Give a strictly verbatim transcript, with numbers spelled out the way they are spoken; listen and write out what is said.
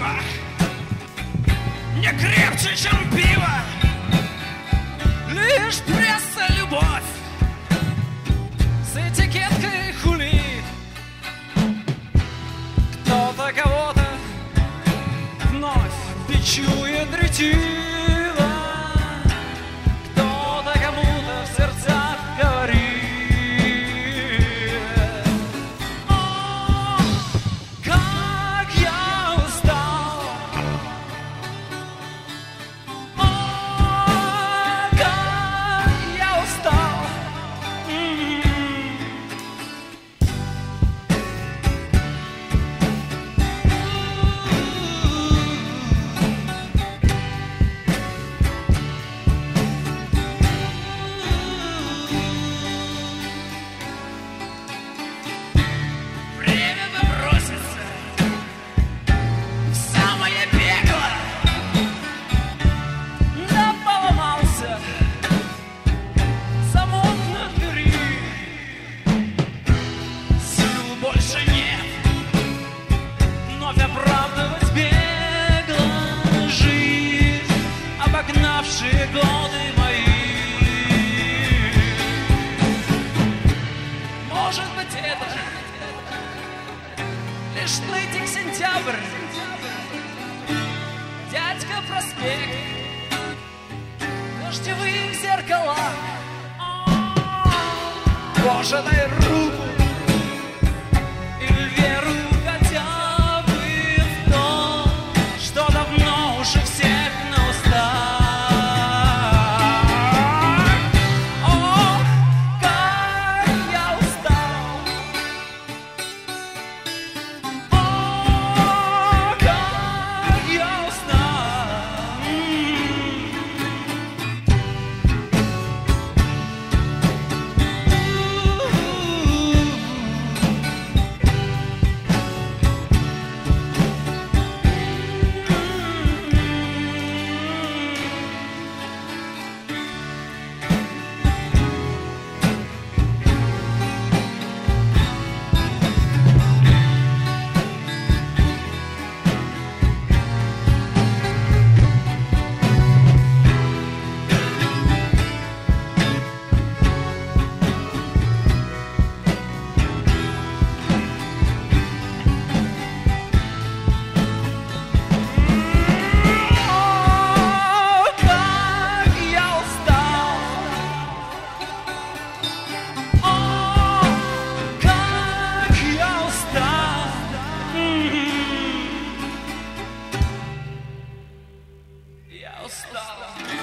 Ах, не крепче, чем пиво, лишь пресса любовь с этикеткой хулит. Кто-то кого-то вновь бичует ретиво, кто-то кому-то в сердцах говорит: о, как я устал, о, как я устал. М-м-м. Время бы броситься в самое пекло, да поломался замок на двери. Сил больше нет вновь оправдывать бегло жизнь, обогнавшие годы мои. Может быть, это лишь нытик сентябрь, дядька проспект, дождевые зеркала. Боже, дай руку или веру хотя бы в то, что давно уже всех на устах. О, как я устал, о, как я устал. М-м. О, как я устал, о, как я устал. М-м. Я устал.